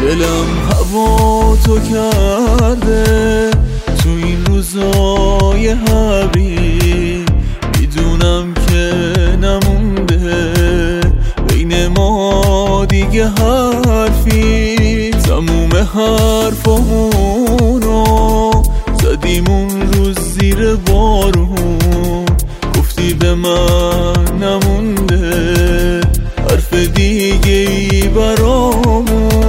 دلم هوا تو کرده تو این روزای حبی، میدونم که نمونده بین ما دیگه حرفی. تموم حرفامونو زدیم اون روز زیر بارون، گفتی به من نمونده حرف دیگه ای برام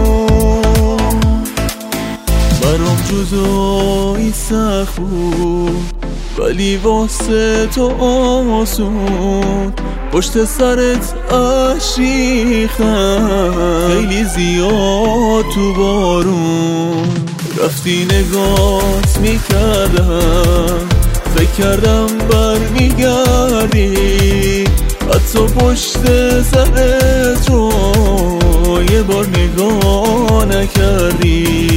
جدایی سخت بود ولی واسه تو آسون. پشت سرت اشک ریختم خیلی زیاد تو بارون. رفتی نگات میکردم فکر کردم برمیگردی، حتی پشت سرت رو یه بار نگاه نکردی.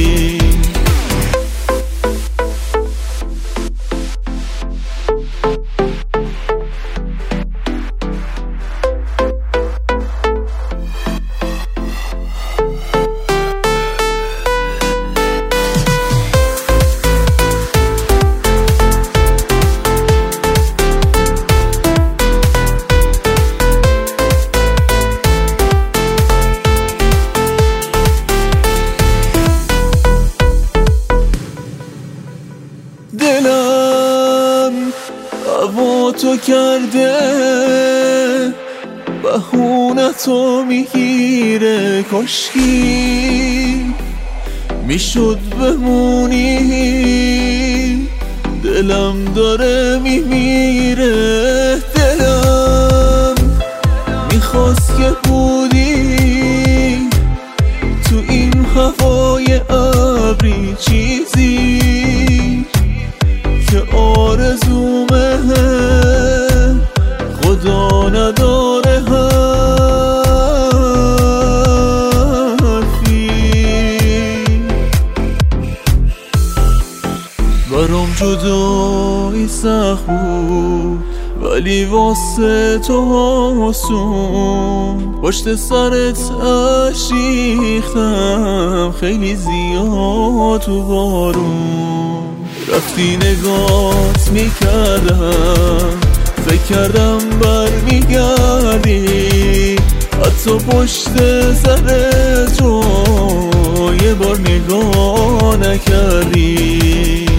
دلم هوا تو کرده بهونتو میگیره، کاشکی میشد بمونی. دلم داره میمیره، دلم میخواست که بودی تو این هوای ابری، چیزی که آرزومه خدا نداره حرفی. برام جدایی سخت بود ولی واسه تو آسون. پشت سرت اشک ریختم خیلی زیاد تو بارون. رفتی نگات میکردم فکر کردم برمیگردی، حتی پشت سرت رو یه بار نگاه نکردی.